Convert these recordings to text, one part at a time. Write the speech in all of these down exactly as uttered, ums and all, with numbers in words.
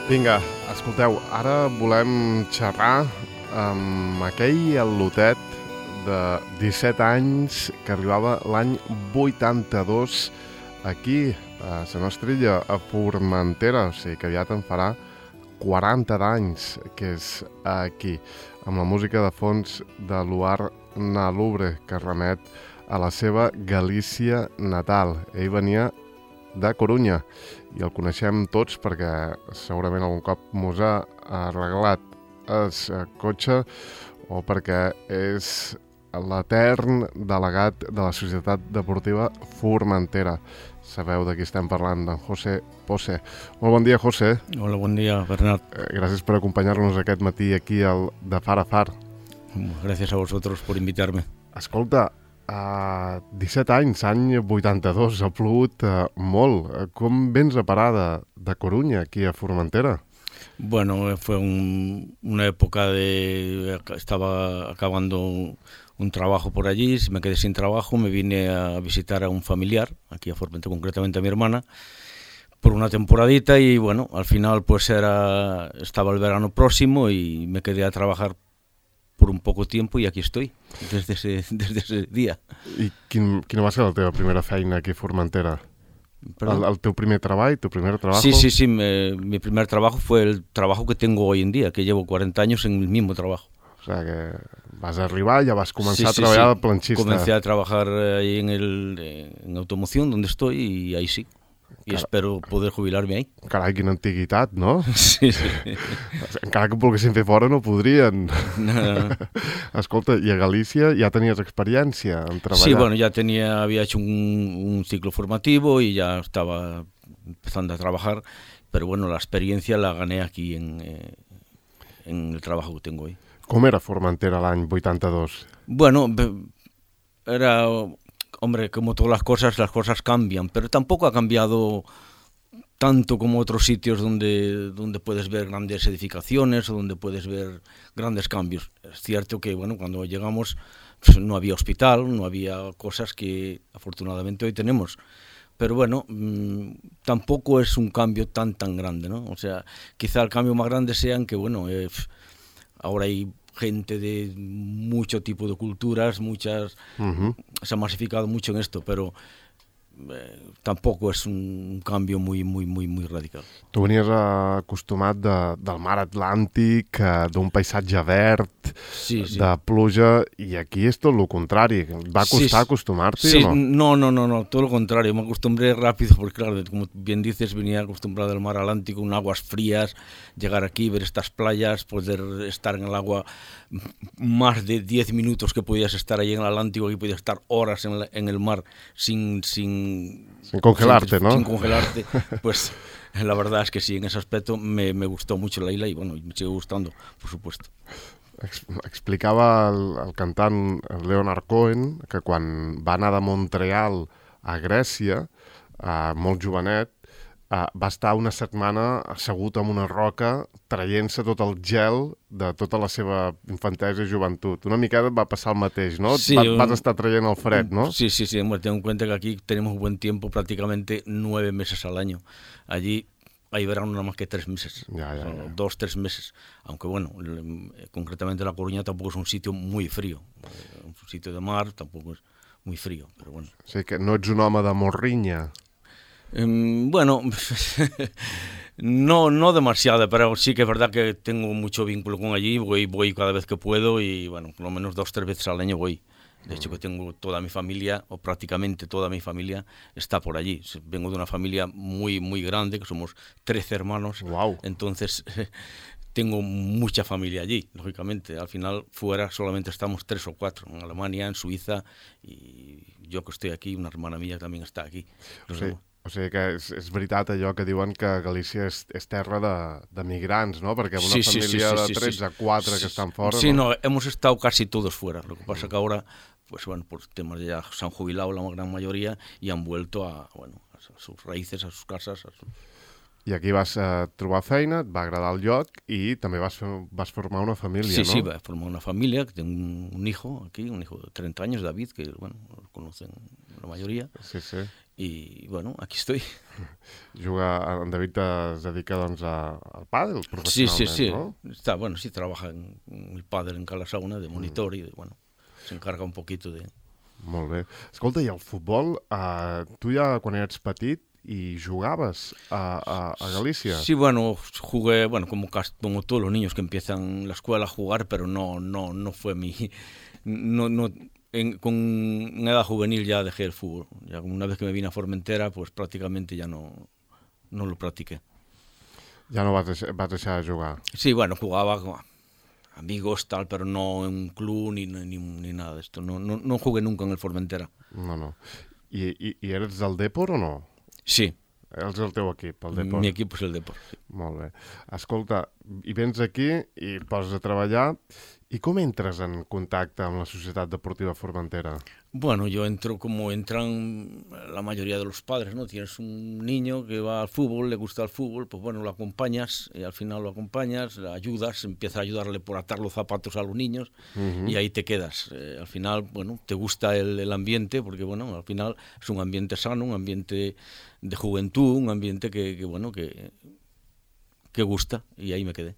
Vinga, escolteu, ara volem xerrar amb aquell al·lotet de disset anys que arribava l'any vuitanta-dos aquí, a la nostra illa, a Formentera, o sigui que aviat en farà quaranta d'anys que és aquí, amb la música de fons de Luar Nalubre, que remet a la seva Galícia natal. Ell venia de Corunya i el coneixem tots perquè segurament algun cop mos ha arreglat el cotxe o perquè és l'etern delegat de la Societat Deportiva Formentera. Sabeu de qui estem parlant, d'en José Pose. Molt bon dia, José. Hola, bon dia, Bernat. Gràcies per acompanyar-nos aquest matí aquí al de Far a Far. Gràcies a vosotros por invitarme. Escolta, a disset anys, any vuitanta-dos, ha plogut uh, molt. Com vens a parar de, de Corunya, aquí a Formentera? Bueno, fue un, una época de... Estaba acabando un trabajo por allí, me quedé sin trabajo, me vine a visitar a un familiar, aquí a Formentera, concretamente a mi hermana, por una temporadita y bueno, al final pues era estaba el verano próximo y me quedé a trabajar por un poco tiempo y aquí estoy, desde ese, desde ese día. I quin, quina va ser la teva primera feina aquí a Formentera? El, el teu primer treball, tu primer trabajo? Sí, sí, sí, me, mi primer trabajo fue el trabajo que tengo hoy en día, que llevo cuarenta años en el mismo trabajo. O sea que vas a arribar, ya vas a comenzar sí, a sí, trabajar sí. de planchista. Comencé a trabajar ahí en, el, en automoción, donde estoy, y ahí sí. I Car... espero poder jubilar-me ahí. Carai, quina antiguitat, no? Sí, sí. Encara que ho volguessin fer fora no podrien. No, no. Escolta, i a Galícia ja tenies experiència en treballar? Sí, bueno, ya tenía, había hecho un, un ciclo formativo y ya estaba empezando a trabajar, pero bueno, la experiencia la gané aquí en, eh, en el trabajo que tengo hoy. Com era Formentera l'any vuitanta-dos? Bueno, era... Hombre, como todas las cosas, las cosas cambian, pero tampoco ha cambiado tanto como otros sitios donde, donde puedes ver grandes edificaciones o donde puedes ver grandes cambios. Es cierto que, bueno, cuando llegamos pues, no había hospital, no había cosas que afortunadamente hoy tenemos. Pero bueno, mmm, tampoco es un cambio tan, tan grande, ¿no? O sea, quizá el cambio más grande sea en que, bueno, eh, ahora hay gente de mucho tipo de culturas, muchas uh-huh. Se ha masificado mucho en esto, pero eh, tampoco es un cambio muy, muy, muy, muy radical. Tu venies acostumat de, del mar Atlàntic, d'un paisatge verd, sí, sí. de pluja, i aquí és tot el contrari. ¿Va costar sí, acostumarte sí, o no? No, no, no, no, todo lo contrario. Me acostumbré rápido porque, claro, como bien dices, venía acostumbrado al mar Atlántico, con aguas frías, llegar aquí, ver estas playas, poder estar en el agua más de diez minutos que podías estar ahí en el Atlántico y podías estar horas en, la, en el mar sin... sin Sin congelarte, sin, ¿no? Sin congelarte, pues la verdad es que sí, en ese aspecto me, me gustó mucho la isla y bueno, me sigue gustando, por supuesto. Explicava el, el cantant Leonard Cohen que quan va anar de Montreal a Grècia, eh, molt jovenet, eh, va estar una setmana assegut en una roca traient-se tot el gel de tota la seva infantesa i joventut. Una mica va passar el mateix, ¿no? Sí, va, un, vas estar traient el fred, ¿no? Sí, sí, sí. Bueno, tengo en cuenta que aquí tenemos buen tiempo, prácticamente nueve meses al año. Allí hay verano nada más que tres meses, ya, ya, ya. dos, tres meses. Aunque bueno, concretamente La Coruña tampoco es un sitio muy frío. Un sitio de mar tampoco es muy frío, pero bueno. O sigui que no ets un home de morriña. Um, bueno, no, no demasiado, pero sí que es verdad que tengo mucho vínculo con allí, voy, voy cada vez que puedo y bueno, por lo menos dos, tres veces al año voy. De hecho que tengo toda mi familia, o prácticamente toda mi familia, está por allí. Vengo de una familia muy, muy grande, que somos trece hermanos. Wow. Entonces tengo mucha familia allí, lógicamente. Al final fuera solamente estamos tres o cuatro, en Alemania, en Suiza, y yo que estoy aquí, una hermana mía también está aquí. Sí. O sigui que és, és veritat allò que diuen que Galícia és, és terra de, de migrants, ¿no? Perquè una sí, sí, família sí, sí, de tretze a quatre sí, que están fora... Sí, no, no, hemos estado casi todos fuera. Lo que pasa es que ahora, pues bueno, por temas ya se han jubilado la gran mayoría y han vuelto a, bueno, a sus raíces, a sus casas. A sus... I aquí vas uh, trobar feina, et va agradar el lloc i també vas, vas formar una família, sí, ¿no? Sí, sí, vas formar una familia, que tengo un, un hijo aquí, un hijo de treinta años, David, que bueno, lo conocen la mayoría. Sí, sí. i, bueno, aquí estoy. Juga, en David es dedica, doncs, a, al pàdel professionalment, sí, sí, sí. no? Está, bueno, sí, trabaja en, en el pádel en Cala Sauna de monitor mm. y, bueno, se encarga un poquito de... Molt bé. Escolta, i el futbol, eh, tu ja quan eres petit y jugaves a, a, a Galicia. Sí, bueno, jugué, bueno, como, como todos los niños que empiezan la escuela a jugar, pero no, no, no fue mi... No, no, en, con una edad juvenil ya dejé el fútbol. Ya una vez que me vine a Formentera, pues prácticamente ya no, no lo practiqué. Ya no vas, deixar, vas deixar de jugar? Sí, bueno, jugaba con amigos, tal, pero no en un club ni, ni, ni nada de esto. No, no, no jugué nunca en el Formentera. No, no. I, i, i eres del Depor o no? Sí. És el teu equip, el Depor. Mi equip és el Depor. Sí. Molt bé. Escolta, i vens aquí i et poses a treballar. I com entres en contacte amb la Societat Deportiva Formentera? Bueno, yo entro como entran la mayoría de los padres, ¿no? Tienes un niño que va al fútbol, le gusta el fútbol, pues bueno, lo acompañas y al final lo acompañas, le ayudas, empiezas a ayudarle por atar los zapatos a los niños uh-huh. y ahí te quedas. Eh, al final, bueno, te gusta el, el ambiente porque, bueno, al final es un ambiente sano, un ambiente de juventud, un ambiente que, que bueno, que, que gusta y ahí me quedé.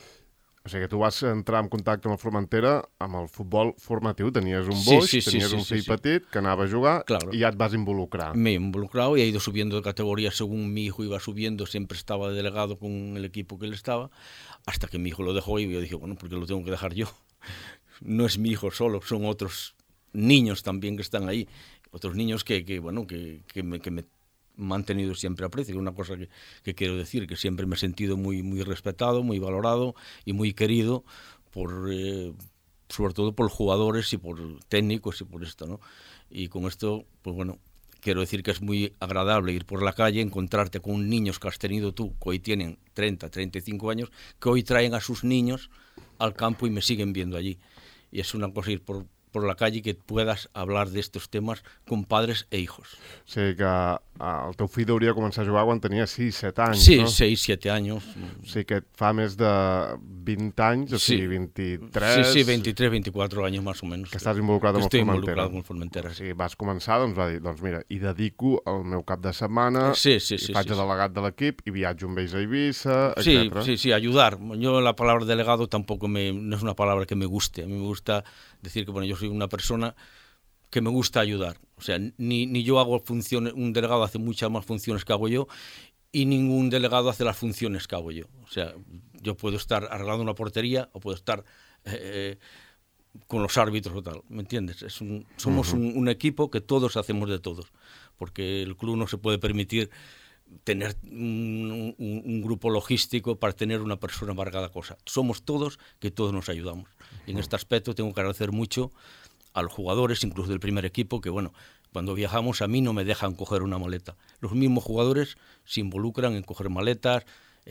O sigui que tu vas entrar en contacte amb el Formentera amb el futbol formatiu. Tenies un boix, sí, sí, tenies sí, un fill sí, sí. petit que anava a jugar claro. y ya te vas a involucrar. Me he involucrado y he ido subiendo de categoría según mi hijo iba subiendo. Siempre estaba delegado con el equipo que él estaba, hasta que mi hijo lo dejó y yo dije, bueno, ¿por qué lo tengo que dejar yo? No es mi hijo solo, son otros niños también que están ahí. Otros niños que, que bueno, que, que me... Que me mantenido siempre aprecio, una cosa que, que quiero decir, que siempre me he sentido muy, muy respetado, muy valorado y muy querido por, eh, sobre todo por jugadores y por técnicos y por esto, ¿no? Y con esto, pues bueno, quiero decir que es muy agradable ir por la calle, encontrarte con niños que has tenido tú, que hoy tienen treinta, treinta y cinco años, que hoy traen a sus niños al campo y me siguen viendo allí. Y es una cosa ir por por la calle que puedas hablar de estos temas con padres e hijos. O sigui que el teu fill hauria de començar a jugar quan tenia sis, set anys, sí, no? Sí, seis, siete años. O sigui que fa més de vint anys, o sí. sigui, vint-i-tres... Sí, sí, veintitrés, veinticuatro años más o menos. Que estàs involucrat amb el Estoy Formentera. involucrado con el Formentera. O sigui, vas començar, doncs va dir, doncs mira, hi dedico el meu cap de setmana, sí, sí, sí, i faig sí, de delegat de l'equip, i viatjo amb ells a Eivissa, sí, etcétera. Sí, sí, ayudar. Yo la palabra delegado tampoco me, no es una palabra que me guste. A mí me gusta decir que, bueno, yo soy una persona que me gusta ayudar. O sea, ni, ni yo hago funciones, un delegado hace muchas más funciones que hago yo, y ningún delegado hace las funciones que hago yo. O sea, yo puedo estar arreglando una portería o puedo estar eh, con los árbitros o tal, ¿me entiendes? Es un, somos uh-huh. un, un equipo que todos hacemos de todos, porque el club no se puede permitir tener un, un, un grupo logístico para tener una persona para cada cosa. Somos todos que todos nos ayudamos. Y en este aspecto tengo que agradecer mucho a los jugadores, incluso del primer equipo, que bueno, cuando viajamos a mí no me dejan coger una maleta. Los mismos jugadores se involucran en coger maletas,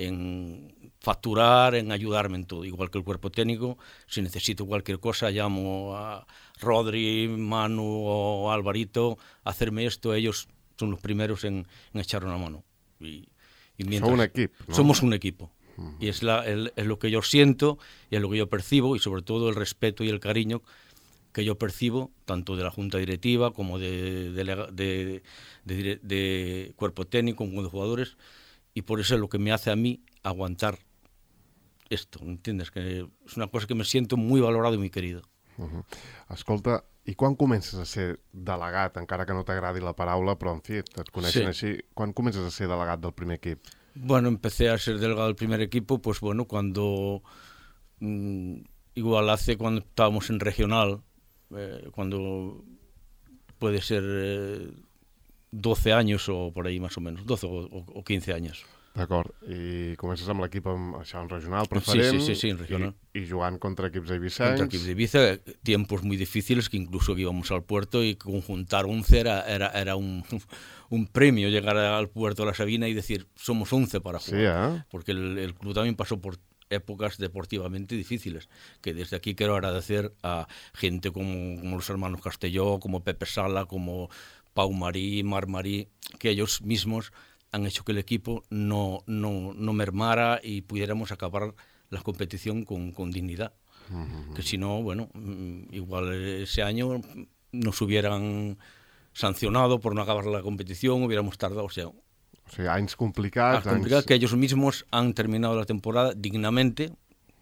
en facturar, en ayudarme en todo, igual que el cuerpo técnico. Si necesito cualquier cosa, llamo a Rodri, Manu o Alvarito a hacerme esto. Ellos son los primeros en, en echar una mano. Y, y mientras, Son un equipo, ¿no? Somos un equipo. Uh-huh. Y es, la, el, es lo que yo siento y es lo que yo percibo, y sobre todo el respeto y el cariño que yo percibo, tanto de la Junta Directiva como de, de, de, de, de cuerpo técnico, como de jugadores, y por eso es lo que me hace a mí aguantar esto, ¿entiendes? Que es una cosa que me siento muy valorado y muy querido. Uh-huh. Escolta, i quan comences a ser delegat, encara que no t'agradi la paraula, però en fi, et coneixen sí. així, quan comences a ser delegat del primer equip? Bueno, empecé a ser delegado del primer equipo, pues bueno, cuando, mmm, igual hace cuando estábamos en regional, Eh, cuando puede ser eh, doce años o por ahí más o menos, doce o, o quince años. D'acord, i comences amb l'equip en, això, en regional preferent, sí, sí, sí, sí, en regional. I, i jugant contra equips eivissencs. Contra equipos de Ibiza, tiempos muy difíciles que incluso que íbamos al puerto y conjuntar once era, era, era un, un premio llegar al puerto de la Sabina y decir, somos once para jugar. Sí, ¿eh? Porque el, el club también pasó por épocas deportivamente difíciles, que desde aquí quiero agradecer a gente como, como los hermanos Castelló, como Pepe Sala, como Pau Marí, Mar Marí, que ellos mismos han hecho que el equipo no, no, no mermara y pudiéramos acabar la competición con, con dignidad. Uh-huh. Que si no, bueno, igual ese año nos hubieran sancionado por no acabar la competición, hubiéramos tardado, o sea... O sigui, anys complicats... complicado anys... que ellos mismos han terminado la temporada dignamente,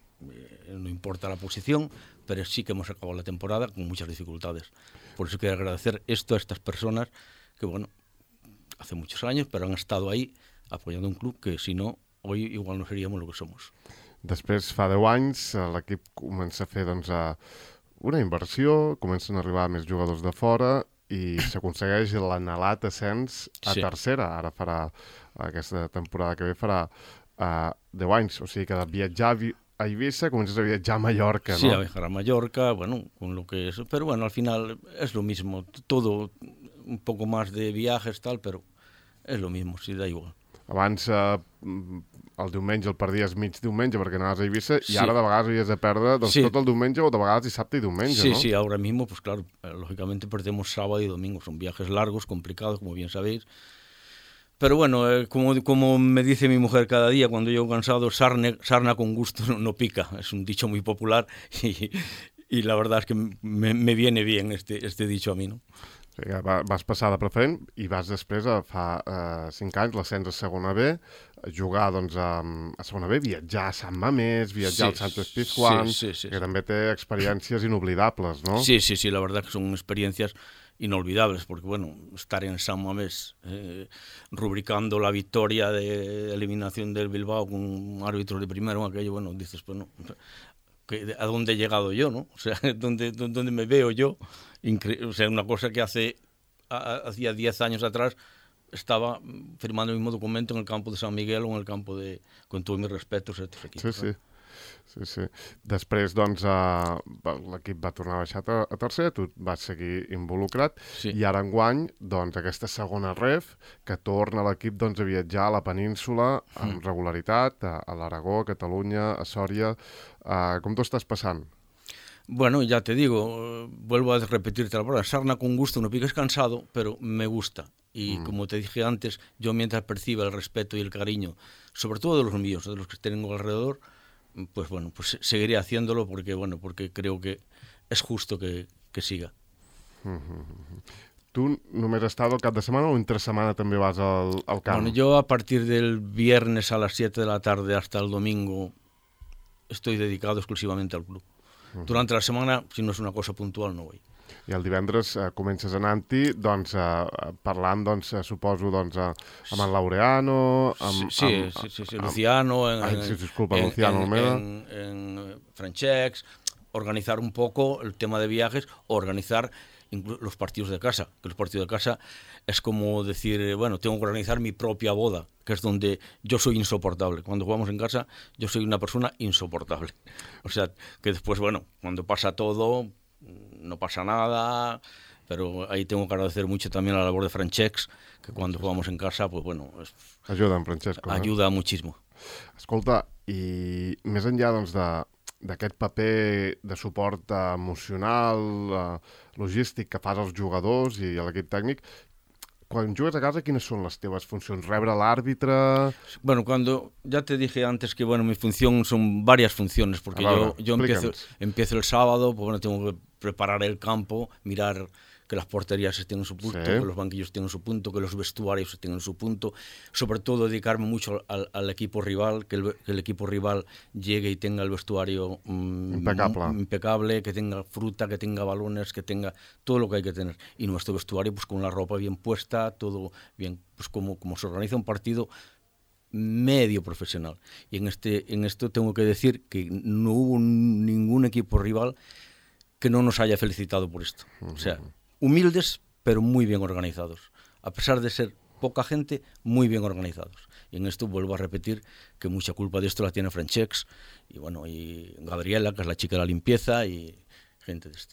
eh, no importa la posición, pero sí que hemos acabado la temporada con muchas dificultades. Por eso quiero agradecer esto a estas personas que, bueno, hace muchos años, pero han estado ahí apoyando un club que, si no, hoy igual no seríamos lo que somos. Després, fa deu anys, l'equip comença a fer doncs, una inversió, comencen a arribar més jugadors de fora i s'aconsegueix l'anhelat ascens a sí. tercera. Ara farà, aquesta temporada que ve, farà uh, deu anys. O sigui que de viatjar a Eivissa comences a viatjar a Mallorca, ¿no? Sí, a viajar a Mallorca, bueno, con lo que es... Pero bueno, al final es lo mismo. Todo, un poco más de viajes, tal, pero es lo mismo, sí, da igual. Abans eh, el diumenge el perdies mig diumenge perquè anaves a Eivissa i sí. ara de vegades havies de perdre doncs, sí. tot el diumenge o de vegades dissabte i diumenge, sí, ¿no? Sí, sí, ahora mismo, pues claro, eh, lógicamente perdemos sábado y domingo. Son viajes largos, complicados, como bien sabéis. Pero bueno, eh, como, como me dice mi mujer cada día cuando llego cansado, sarne, sarna con gusto no, no pica. Es un dicho muy popular y, y la verdad es que me, me viene bien este, este dicho a mí, ¿no? O sigui, vas passar de preferent i vas després, a fa eh, cinc anys, l'ascens a segona B, jugar doncs, a, a segona B, viatjar a Sant Mamés, viatjar sí, al Sánchez Pizjuán, sí, sí, sí, que sí. també té experiencias inoblidables, ¿no? Sí, sí, sí, la verdad que son experiencias inolvidables, porque bueno, estar en San Mamés eh, rubricando la victoria de eliminación del Bilbao con un árbitro de primero, aquello, bueno, dices, pues no, que, ¿a dónde he llegado yo, no? O sea, ¿dónde, dónde me veo yo? Incre- o sea, una cosa que hace a, hacía diez años atrás estaba firmando el mismo documento en el campo de San Miguel o en el campo de, con todos mis respetos, estos equipos. Sí, sí. Sí, sí. Després, doncs, eh, l'equip va tornar a baixar a, a tercera, tu vas seguir involucrat, sí. I ara enguany, doncs, aquesta segona ref, que torna l'equip doncs, a viatjar a la península amb mm. regularitat, a, a l'Aragó, a Catalunya, a Sòria. Eh, com t'ho estàs passant? Bueno, ya te digo, vuelvo a repetirte la palabra, sarna con gusto, no piques cansado, pero me gusta. Y mm. como te dije antes, yo mientras perciba el respeto y el cariño, sobre todo de los míos, de los que tengo alrededor, pues bueno, pues seguiré haciéndolo porque bueno, porque creo que es justo que, que siga. Mm-hmm. Tu només has estado el cap de setmana o entre semana també vas al, al camp? Bueno, yo a partir del viernes a las siete de la tarde hasta el domingo estoy dedicado exclusivamente al club. Mm-hmm. Durante la semana, si no es una cosa puntual, no voy. I el divendres eh, comences anant-hi, doncs, eh, parlant, doncs, eh, suposo, doncs, eh, amb en Laureano, amb... Sí, amb, sí, sí, sí, amb, Luciano, en, ay, sí, disculpa, en, Luciano en, Almeida. En, en Francesc, organizar un poco el tema de viajes, organizar los partidos de casa, que los partidos de casa es como decir, bueno, tengo que organizar mi propia boda, que es donde yo soy insoportable. Cuando jugamos en casa, yo soy una persona insoportable. O sea, que después, bueno, cuando pasa todo... no pasa nada, pero ahí tengo que agradecer mucho también a la labor de Francesc, que cuando jugamos en casa, pues bueno... Es, ayuda en Francesco, Ayuda eh? muchísimo. Escolta, i més enllà doncs, de, d'aquest paper de suport emocional, eh, logístic que fas als jugadors i a l'equip tècnic, quan jugues a casa, quines són les teves funcions? ¿Rebre l'àrbitre? Bueno, cuando ya te dije antes que bueno, mi función son varias funciones, porque Ahora, yo, yo empiezo, empiezo el sábado, pues bueno, tengo que preparar el campo, mirar que las porterías estén en su punto, sí. que los banquillos estén en su punto, que los vestuarios estén en su punto, sobre todo dedicarme mucho al, al equipo rival, que el, que el equipo rival llegue y tenga el vestuario mmm, impecable. M- impecable, que tenga fruta, que tenga balones, que tenga todo lo que hay que tener. Y nuestro vestuario pues con la ropa bien puesta, todo bien, pues como, como se organiza un partido medio profesional. Y en, este, en esto tengo que decir que no hubo ningún equipo rival que no nos haya felicitado por esto. Uh-huh. O sea, humildes, pero muy bien organizados. A pesar de ser poca gente, muy bien organizados. Y en esto vuelvo a repetir que mucha culpa de esto la tiene Francesc y bueno, y Gabriela, que es la chica de la limpieza, y gente de esta.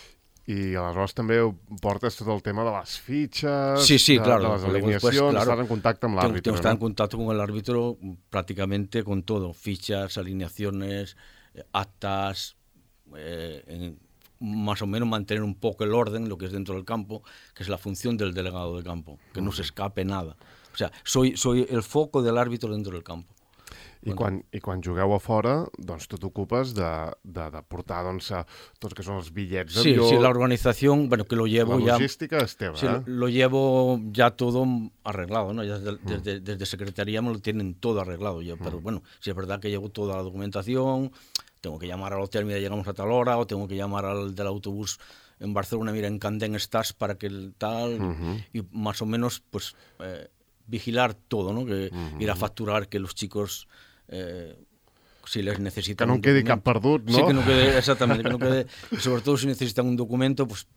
I aleshores també portes tot el tema de les fitxes, sí, sí, de, claro, de les alineacions, después, claro, estás en contacte amb l'àrbitre. Tengo que estar ¿no? en contacto con el árbitro prácticamente con todo, fichas, alineaciones, actas, eh, en, más o menos mantener un poco el orden, lo que es dentro del campo, que es la función del delegado de campo, que no se escape nada. O sea, soy, soy el foco del árbitro dentro del campo. I quan, I quan jugueu a fora, doncs tu t'ocupes de, de, de portar doncs, tots que són els bitllets d'avió... Sí, sí, la organización, bueno, que lo llevo ya... La ya... logística es teva, sí, ¿eh? lo, lo llevo ya todo arreglado, ¿no? Ya desde, mm. desde, desde Secretaría me lo tienen todo arreglado ya, mm. pero bueno, sí es verdad que llevo toda la documentación, tengo que llamar al hotel, mira, llegamos a tal hora, o tengo que llamar al del autobús en Barcelona, mira, en Candén estás para que el tal, uh-huh. y más o menos, pues, eh, vigilar todo, ¿no? Que uh-huh. ir a facturar, que los chicos, eh, si les necesitan... Que no quedi cap perdut, ¿no? Sí, que no quede, exactamente, que no quede, sobre todo si necesitan un documento, pues,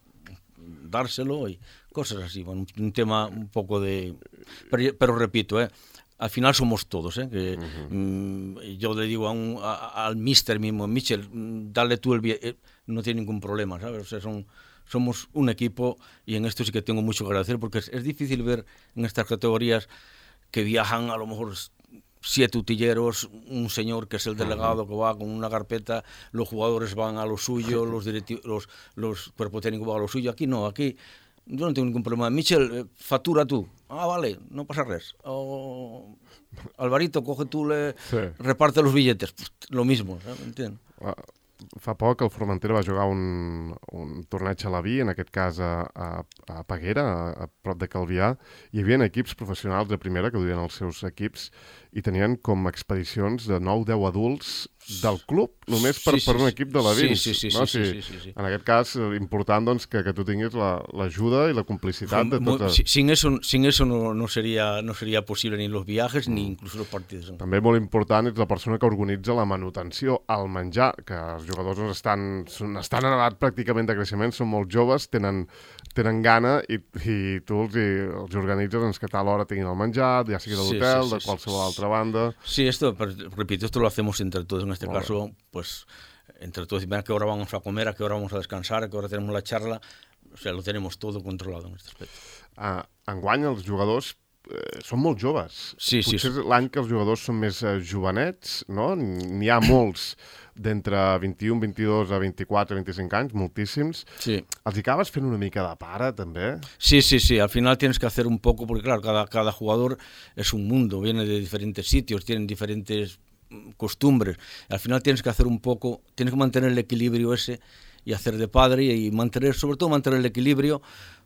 dárselo y cosas así, bueno, un tema un poco de... Pero, pero repito, ¿eh? Al final somos todos, ¿eh? Que, uh-huh. mmm, yo le digo a un, a, al mister mismo, Michel, dale tú el billete, no tiene ningún problema, ¿sabes? O sea, son, somos un equipo y en esto sí que tengo mucho que agradecer porque es, es difícil ver en estas categorías que viajan a lo mejor siete utilleros, un señor que es el delegado uh-huh. que va con una carpeta, los jugadores van a lo suyo, los, directivos, los, los cuerpos técnicos van a lo suyo. Aquí no, aquí... Yo no tengo ningún problema. Michel, factura tú. Ah, vale, no pasa res. O... Alvarito, coge tú, le... sí. reparte los billetes. Pues, lo mismo, ¿sabes? ¿Entiendes? Uh, fa poc el Formentera va jugar un, un torneig a la Vi, en aquest cas a, a, a Peguera, a, a prop de Calvià. Hi havia equips professionals de primera que duien els seus equips i tenien com expedicions de nou deu adults del club, només per, sí, sí, per un equip de la V I M S. Sí, sí, sí, no? sí, sí, sí, sí, sí. En aquest cas, important doncs, que, que tu tinguis l'ajuda la, i la complicitat de tot. Sin eso, sin eso no, no, sería, no sería posible ni los viajes mm. ni incluso los partidos. També molt important és la persona que organitza la manutenció, el menjar, que els jugadors doncs, estan, estan en edat pràcticament de creixement, són molt joves, tenen, tenen gana i, i tu els, els organitzes doncs, que a tal hora tinguin el menjar, ja sigui de l'hotel, sí, sí, sí, de qualsevol sí, altra banda. Sí, esto, repito, esto lo hacemos entre todos. En este Molt caso, bé. Pues, entre todos, a qué hora vamos a comer, a qué hora vamos a descansar, a qué hora tenemos la charla, o sea, lo tenemos todo controlado en este aspecto. Uh, enguany els jugadors eh, són molt joves. Sí, Potser sí, sí. l'any que els jugadors són més eh, jovenets, no? N'hi ha molts d'entre vint-i-un, vint-i-dos a vint-i-quatre, vint-i-cinc anys, moltíssims. Sí. Els hi acabes fent una mica de pare, també? Sí, sí, sí. Al final tienes que hacer un poco, porque claro, cada, cada jugador es un mundo, viene de diferentes sitios, tienen diferentes costumbres. Al final tienes que hacer un poco, tienes que mantener el equilibrio ese y hacer de padre y mantener, sobre todo mantener el equilibrio,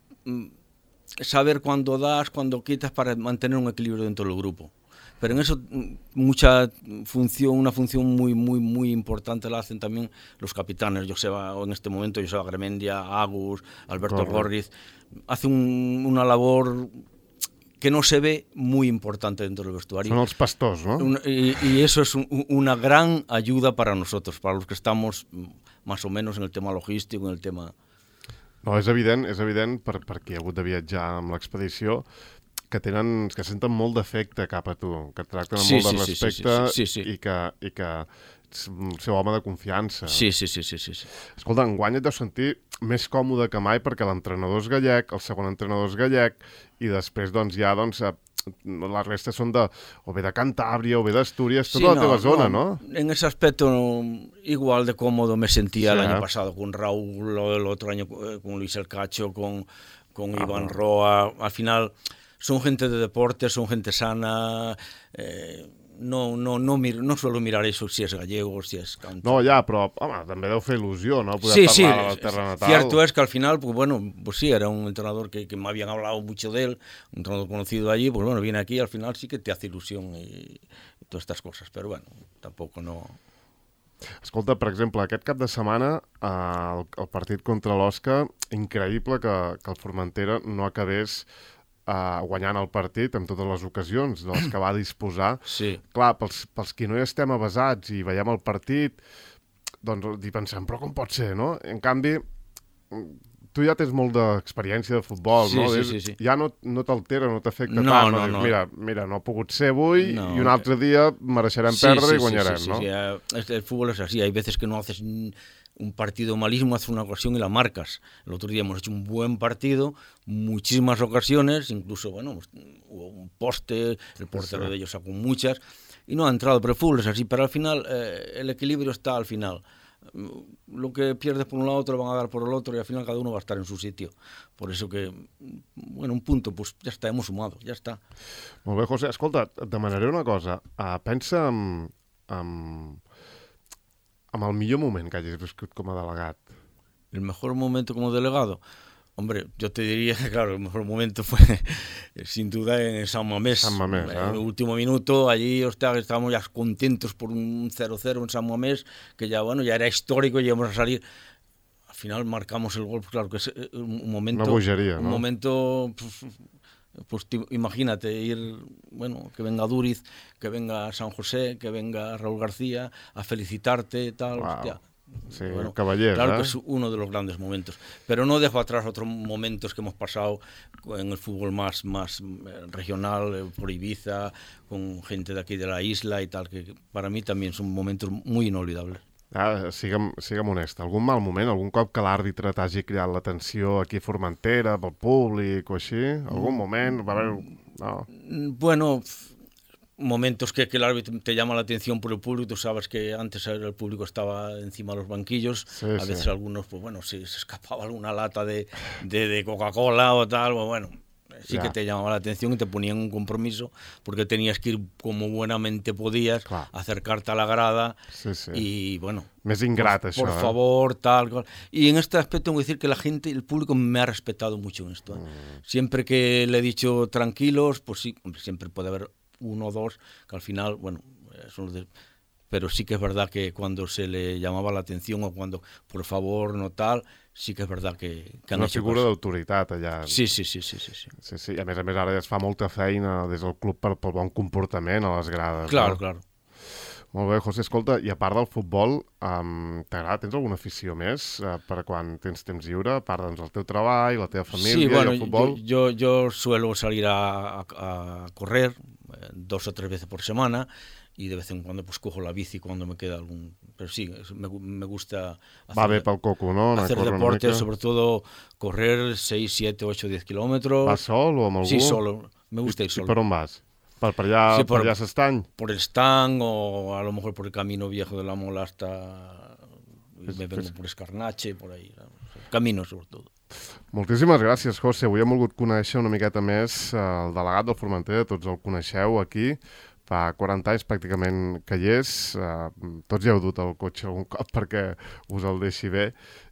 saber cuándo das, cuándo quitas para mantener un equilibrio dentro del grupo. Pero en eso mucha función, una función muy muy muy importante la hacen también los capitanes. Joseba, en este momento Joseba Gremendia, Agus, Alberto Gorriz, hace un, una labor que no se ve muy importante dentro del vestuario. Son los pastors, ¿no? Un, y, y eso es un, una gran ayuda para nosotros, para los que estamos más o menos en el tema logístico, en el tema... No, és evident, és evident per, perquè he hagut de viatjar amb l'expedició que tenen, que senten molt d'afecte cap a tu, que et tracten amb sí, molt sí, de respecte sí, sí, sí, sí, sí. i que, i que ets el seu home de confiança. Sí, sí, sí, sí, sí, sí. Escolta, enguany et deus sentir més còmode que mai perquè l'entrenador és gallec, el segon entrenador és gallec i després doncs ja doncs la resta son de o bé de Cantabria o bé d'Astúries, tota sí, la no, teva zona, ¿no? ¿no? En ese aspecto igual de cómodo me sentía sí, el año eh? pasado con Raúl, el otro año con Luis El Cacho, con, con ah, Iván bueno. Roa. Al final son gente de deporte, son gente sana. Eh, no, no, no, mir, no suelo mirar eso si es gallego, si es canto. No, ya, pero home, també deu fer il·lusió, ¿no? Poder sí, parlar sí, de la terra natal. Cierto es que al final, pues bueno, pues sí, era un entrenador que, que me habían hablado mucho de él, un entrenador conocido allí, pues bueno, viene aquí, al final sí que te hace ilusión y, y todas estas cosas, pero bueno, tampoco no... Escolta, per exemple, aquest cap de setmana, eh, el, el partit contra l'Osca, increïble que, que el Formentera no acabés Uh, guanyant el partit en totes les ocasions de les que va disposar. Sí. Clar, pels, pels qui no hi estem avesats i veiem el partit, doncs hi pensem, però com pot ser, no? En canvi, tu ja tens molt d'experiència de futbol, sí, no? Sí, sí, sí. Ja no, no t'altera, no t'afecta no, tant. No, no, no. Mira, mira, no ha pogut ser avui no. i un altre dia mereixerem sí, perdre sí, i guanyarem, sí, sí, no? Sí, sí. El fútbol es así, hay veces que no haces un partido malísimo, haces una ocasión y la marcas. El otro día hemos hecho un buen partido, muchísimas ocasiones, incluso, bueno, hubo un poste, el portero sí. de ellos sacó muchas, y no ha entrado, pero el fútbol es así, pero al final, eh, el equilibrio está al final. lo que pierdes por un lado te lo van a dar por el otro y al final cada uno va a estar en su sitio. Por eso que, bueno, un punto, pues ja està, hemos sumado, ja està. Molt bé, José, escolta, et demanaré una cosa. Uh, pensa en, en, en el millor moment que hagis viscut com a delegat. El mejor momento como delegado... Hombre, yo te diría que, claro, el mejor momento fue, sin duda, en San Mamés. San Mamés, ¿eh? En el último minuto, allí, hostia, estábamos ya contentos por un cero cero en San Mamés, que ya, bueno, ya era histórico y íbamos a salir. Al final marcamos el gol, pues claro que es un momento... Una bogería, un ¿no? momento, pues, pues te, imagínate, ir, bueno, que venga Duriz, que venga San José, que venga Raúl García, a felicitarte, tal, Wow. hostia. Sí, Bueno, caballero, claro ¿eh? que es uno de los grandes momentos, pero no dejo atrás otros momentos que hemos pasado en el fútbol más, más regional, eh, por Ibiza, con gente de aquí de la isla y tal, que para mí también son momentos muy inolvidables. Ah, sigue'm, sigue'm honest, algun mal moment, algun cop que l'àrbitre t'hagi cridat l'atenció aquí a Formentera, pel públic o així? Algun moment? Va haver... No. Bueno, momentos que, que el árbitro te llama la atención por el público, tú sabes que antes el público estaba encima de los banquillos, sí, a sí. veces algunos, pues bueno, si se escapaba alguna lata de, de, de Coca-Cola o tal, pues bueno, sí ya. que te llamaba la atención y te ponían un compromiso porque tenías que ir como buenamente podías, Clar. acercarte a la grada Sí, sí. y bueno, Més ingrat, por, això, por eh? favor, tal, cual. Y en este aspecto tengo que decir que la gente, el público me ha respetado mucho en esto. ¿eh? Mm. Siempre que le he dicho tranquilos, pues sí, hombre, siempre puede haber uno o dos que al final, bueno, son los de... pero sí que es verdad que cuando se le llamaba la atención o cuando, por favor, no tal, sí que és verdad que, que han Una hecho figura cosas. d'autoritat allà. Sí, sí, sí, sí, sí, sí. Sí, sí. A més a més, ara ja es fa molta feina des del club per, pel bon comportament a les grades. Claro, no? claro. Molt bé, José, escolta, i a part del futbol, um, t'agrada, tens alguna afició més uh, per quan tens temps lliure, a part doncs, del teu treball, la teva família Sí, bueno, i el futbol? yo, yo, yo suelo salir a, a, a correr eh, dos o tres veces por semana y de vez en cuando pues cojo la bici cuando me queda algún... Pero sí, me, me gusta hacer, Va bé pel coco, no? Anar hacer a córrer una deporte, mica. sobre todo correr seis, siete, ocho, diez kilómetros. Vas sol o amb algú? Sí, solo. Me gusta ir I, solo. I per on vas? Per, per allà, Sí, per por- allà a s'estany? Por el Stang o a lo mejor por el camino viejo de la Mola hasta... y Pues- me vengo pues- por Escarnache, por ahí. ¿no? Camino, sobre todo. Moltíssimes gràcies, José. Avui hem volgut conèixer una miqueta més eh, el delegat del Formentera, tots el coneixeu aquí. Fa quaranta anys pràcticament que hi és. Eh, tots hi heu dut el cotxe un cop perquè us el deixi bé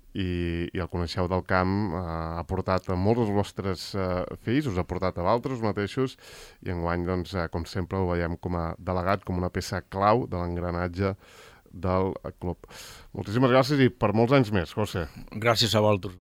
i, i el coneixeu del camp. Eh, ha portat a molts dels vostres eh, fills, us ha portat a vosaltres mateixos i enguany, doncs, eh, com sempre, ho veiem com a delegat, com una peça clau de l'engranatge del club. Moltíssimes gràcies i per molts anys més, José. Gràcies a vosaltres.